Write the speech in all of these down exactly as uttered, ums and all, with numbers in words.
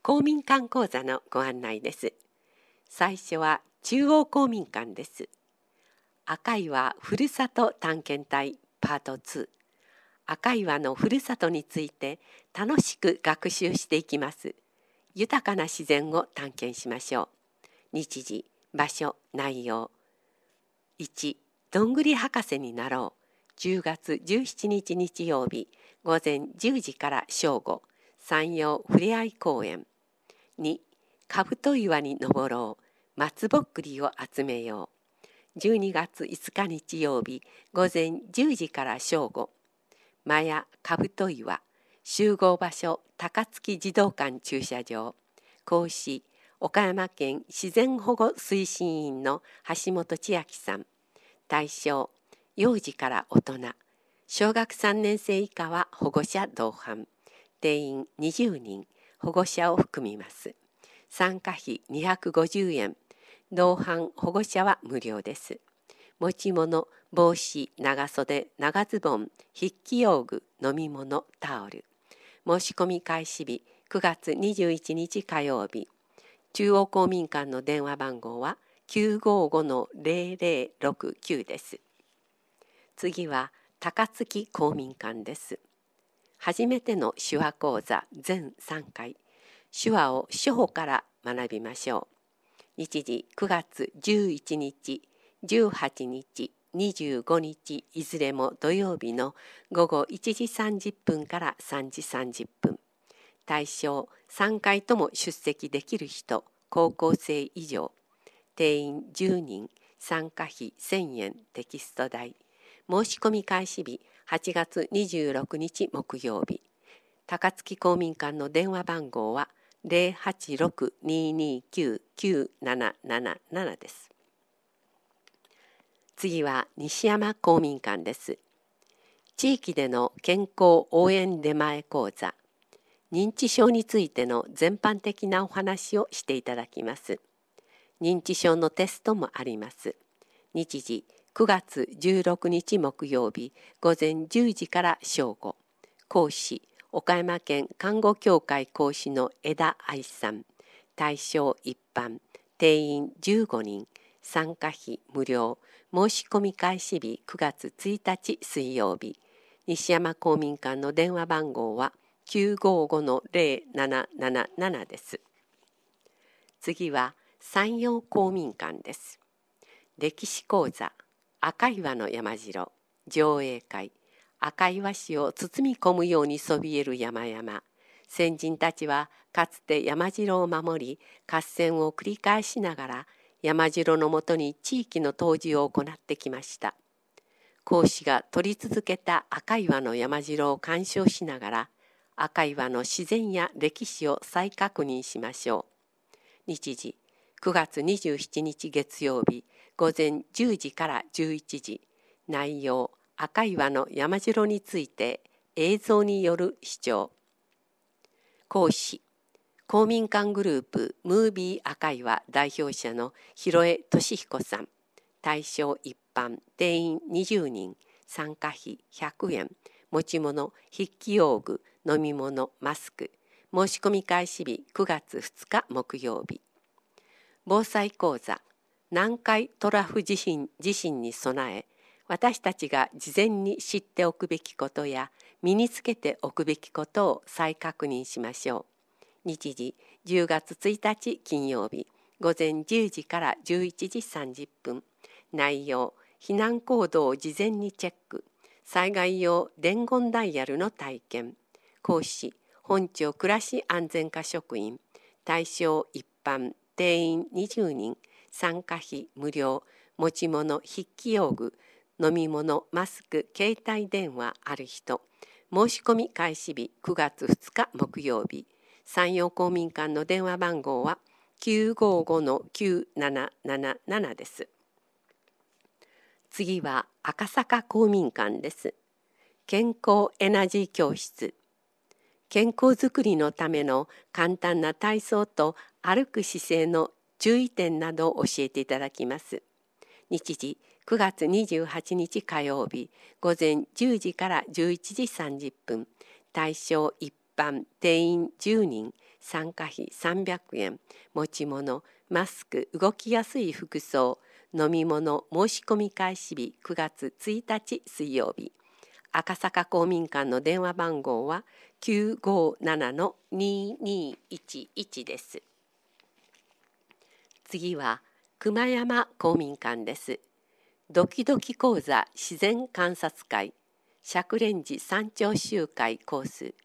公民館講座のご案内です。最初は中央公民館です。赤岩ふるさと探検隊パートツー。赤岩のふるさとについて楽しく学習していきます。豊かな自然を探検しましょう。日時、場所、内容。いち、どんぐり博士になろう。じゅうがつじゅうしちにち日曜日、午前じゅうじから正午、山陽ふれあい公園。に、かぶと岩に登ろう。松ぼっくりを集めよう。じゅうにがついつか日曜日、午前じゅうじから正午。マヤかぶと岩、集合場所高槻児童館駐車場。講師、岡山県自然保護推進員の橋本千秋さん。対象、幼児から大人。小学さんねん生以下は保護者同伴。定員にじゅうにん、保護者を含みます。参加費にひゃくごじゅうえん。同伴保護者は無料です。持ち物、帽子、長袖、長ズボン、筆記用具、飲み物、タオル。申し込み開始日くがつにじゅういちにち火曜日。中央公民館の電話番号は きゅうごごのゼロゼロろくきゅう です。次は高槻公民館です。初めての手話講座全さんかい。手話を初歩から学びましょう。日時くがつじゅういちにち、じゅうはちにち、にじゅうごにちいずれも土曜日のごごいちじさんじゅっぷんからさんじさんじゅっぷん。対象さんかいとも出席できる人、高校生以上。定員じゅうにん、参加費せんえん、テキスト代。申し込み開始日はちがつにじゅうろくにち木曜日。高槻公民館の電話番号はゼロはちろくにーにーきゅうきゅうななななななです。次は西山公民館です。地域での健康応援出前講座。認知症についての全般的なお話をしていただきます。認知症のテストもあります。日時くがつじゅうろくにち木曜日、午前じゅうじから正午。講師、岡山県看護協会講師の枝愛さん。対象一般。定員じゅうごにん。参加費無料。申し込み開始日くがつついたち水曜日。西山公民館の電話番号はきゅうごごのゼロななななななです。次は山陽公民館です。歴史講座、赤岩の山城、上映会。赤岩市を包み込むようにそびえる山々。先人たちはかつて山城を守り、合戦を繰り返しながら、山城のもとに地域の統治を行ってきました。講師が取り続けた赤岩の山城を鑑賞しながら、赤岩の自然や歴史を再確認しましょう。日時、くがつにじゅうしちにち月曜日、午前じゅうじからじゅういちじ。内容、赤岩の山城について映像による視聴。講師、公民館グループムービー赤岩代表者の広江俊彦さん。対象一般、定員にじゅうにん、参加費ひゃくえん。持ち物、筆記用具、飲み物、マスク。申し込み開始日くがつふつか木曜日。防災講座、南海トラフ地震地震に備え、私たちが事前に知っておくべきことや身につけておくべきことを再確認しましょう。日時じゅうがつついたち金曜日、午前じゅうじからじゅういちじさんじゅっぷん。内容、避難行動を事前にチェック。災害用伝言ダイヤルの体験。講師、本庁暮らし安全課職員。対象一般、定員にじゅうにん。参加費無料。持ち物、筆記用具。飲み物、マスク、携帯電話ある人。申し込み開始日くがつふつか木曜日。山陽公民館の電話番号はきゅうごごのきゅうななななななです。次は赤坂公民館です。健康エナジー教室。健康づくりのための簡単な体操と歩く姿勢の注意点などを教えていただきます。日時くがつにじゅうはちにち火曜日、午前じゅうじからじゅういちじさんじゅっぷん。対象一般、定員じゅうにん。 参加費さんびゃくえん、持ち物、マスク、動きやすい服装、飲み物申し込み開始日くがつついたち水曜日。赤坂公民館の電話番号は きゅうごななのににいちいち です。次は熊山公民館です。ドキドキ講座自然観察会、釈蓮寺山頂集会コース。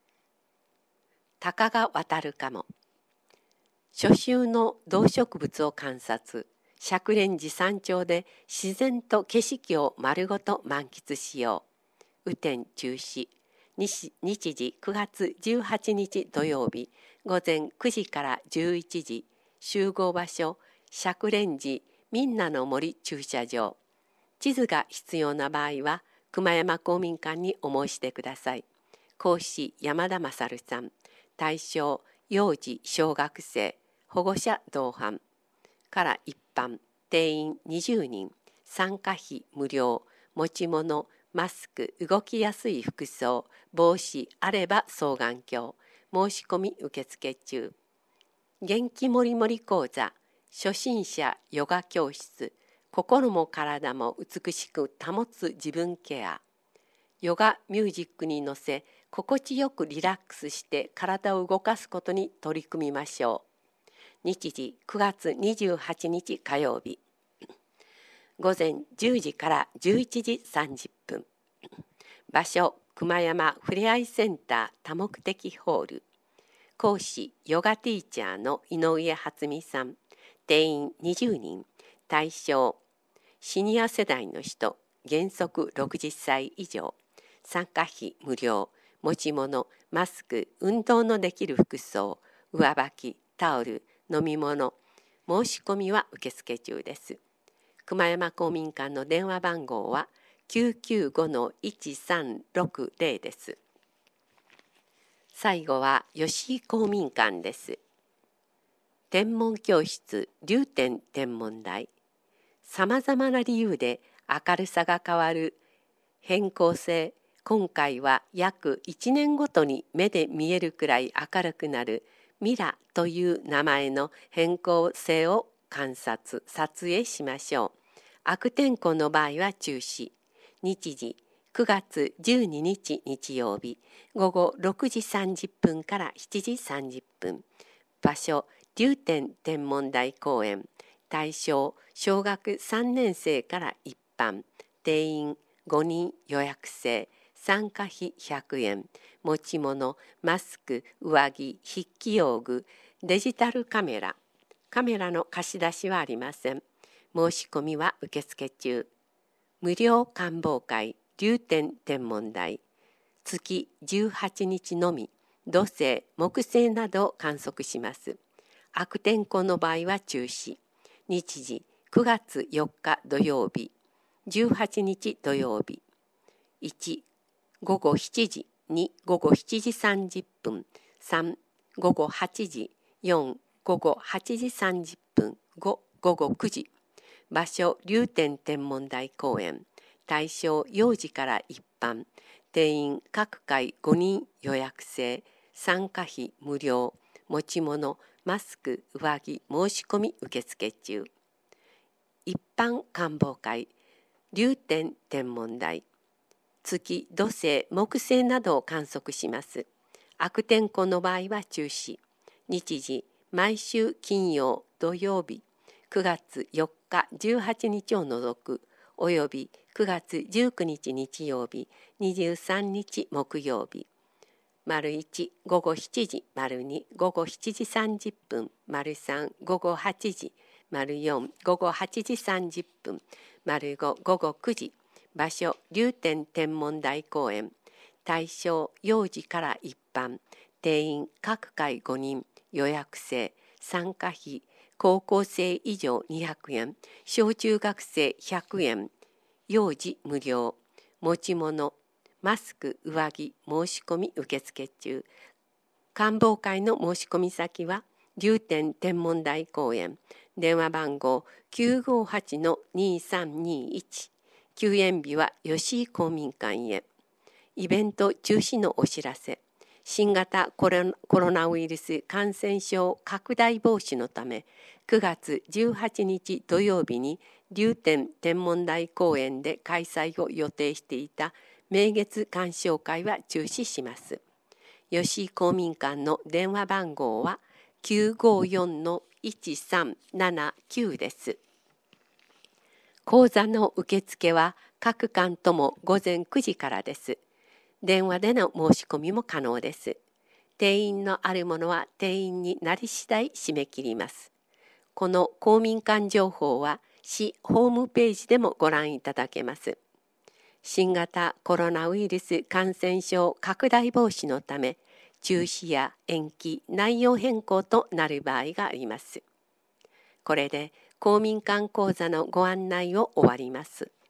鷹が渡るかも。初秋の動植物を観察。釈蓮寺山頂で自然と景色を丸ごと満喫しよう。雨天中止。日, 日時くがつじゅうはちにち土曜日、午前くじからじゅういちじ。集合場所、釈蓮寺みんなの森駐車場。地図が必要な場合は、熊山公民館にお申し出ください。講師山田勝さん。対象幼児小学生、保護者同伴。から一般、定員にじゅうにん。参加費無料。持ち物、マスク、動きやすい服装、帽子あれば双眼鏡。申し込み受付中。元気もりもり講座、初心者ヨガ教室、心も体も美しく保つ自分ケア。ヨガミュージックに乗せ、心地よくリラックスして体を動かすことに取り組みましょう。日時くがつにじゅうはちにち火曜日。午前じゅうじからじゅういちじさんじゅっぷん。場所、熊山ふれあいセンター多目的ホール。講師、ヨガティーチャーの井上初美さん。定員にじゅうにん。対象、シニア世代の人、原則ろくじゅっさい以上。参加費無料。持ち物、マスク、運動のできる服装、上履き、タオル、飲み物。申し込みは受付中です。熊山公民館の電話番号は きゅうきゅうごのいちさんろくぜろ です。最後は吉井公民館です。天文教室流天天文台。さまざまな理由で明るさが変わる変更性。今回は約いちねんごとに目で見えるくらい明るくなるミラという名前の変更性を観察、撮影しましょう。悪天候の場合は中止。日時くがつじゅうににち日曜日、午後ろくじさんじゅっぷんからしちじさんじゅっぷん。場所、流天天文台公園。対象、小学さんねんせいから一般。定員ごにん予約制。参加費ひゃくえん。持ち物、マスク、上着、筆記用具、デジタルカメラ。カメラの貸し出しはありません。申し込みは受付中。無料観望会、流天天文台。月じゅうはちにちのみ、土星、木星などを観測します。悪天候の場合は中止。日時くがつよっか土曜日、じゅうはちにち土曜日。いち、ごごしちじ、に、ごごしちじさんじゅっぷん、さん、ごごはちじ、よん、ごごはちじさんじゅっぷん、ご、ごごくじ。場所、流天天文台公園。対象、幼児から一般。定員、各回ごにん予約制。参加費無料。持ち物、マスク、上着、申し込み受付中。一般観望会、流天天文台。月、土星、木星などを観測します。悪天候の場合は中止。日時、毎週金曜、土曜日、くがつよっか、じゅうはちにちを除く、およびくがつじゅうくにち日曜日、にじゅうさんにち木曜日。丸いち、ごごしちじ、丸に、ごごしちじさんじゅっぷん、丸さん、ごごはちじ、丸よん、ごごはちじさんじゅっぷん、丸ご、ごごくじ。場所、流天天文台公園。対象、幼児から一般。定員、各回ごにん。予約制。参加費、高校生以上にひゃくえん。小中学生ひゃくえん。幼児無料。持ち物、マスク、上着、申し込み受付中。観望会の申し込み先は、流天天文台公園。電話番号 きゅうごはちのにさんにいち。休園日は吉井公民館へ。イベント中止のお知らせ。 新型コロコロナウイルス感染症拡大防止のため、くがつじゅうはちにち土曜日に竜天天文台公園で開催を予定していた名月鑑賞会は中止します。吉井公民館の電話番号は きゅうごよんのいちさんななきゅう です。講座の受付は各館ともごぜんくじからです。電話での申し込みも可能です。定員のあるものは定員になり次第締め切ります。この公民館情報は市ホームページでもご覧いただけます。新型コロナウイルス感染症拡大防止のため、中止や延期、内容変更となる場合があります。これで公民館講座のご案内を終わります。